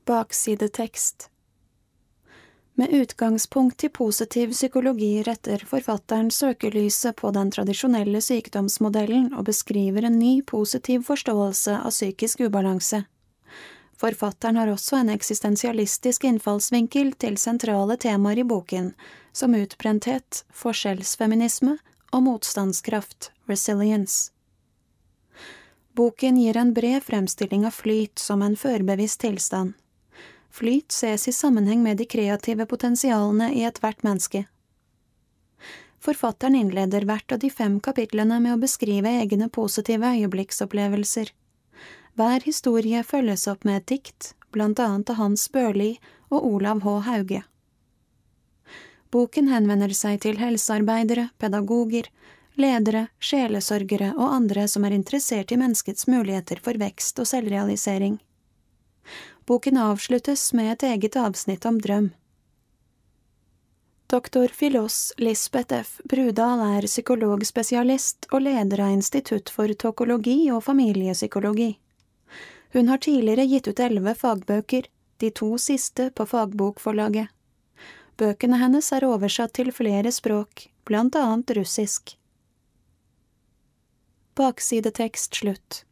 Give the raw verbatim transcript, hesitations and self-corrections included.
Baksidetekst. Med utgangspunkt i positiv psykologi retter forfatteren søkelyset på den tradisjonelle sykdomsmodellen og beskriver en ny positiv forståelse av psykisk ubalanse. Forfatteren har også en eksistensialistisk innfallsvinkel til sentrale temaer i boken, som utbrenthet, forskjellsfeminisme og motstandskraft, resilience. Boken gir en bred fremstilling av flyt som en førbevisst tilstand. Flyt ses i sammenheng med de kreative potensialene i ethvert menneske. Forfatteren innleder hvert av de fem kapitlene med å beskrive egne positive øyeblikksopplevelser. Hver historie følges opp med et dikt, blant annet av Hans Børli og Olav H. Hauge. Boken henvender seg til helsearbeidere, pedagoger, ledere, sjelesorgere og andre som er interessert i menneskets muligheter for vekst og selvrealisering. Boken avsluttes med et eget avsnitt om drøm. Doktor Filos Lisbeth F. Brudal er psykologspesialist og leder av Institutt for tokologi og familiepsykologi. Hun har tidligere gitt ut elleve fagbøker, de to siste på fagbokforlaget. Bøkene hennes er oversatt til flere språk, blant annet russisk. Baksidetekst slutt.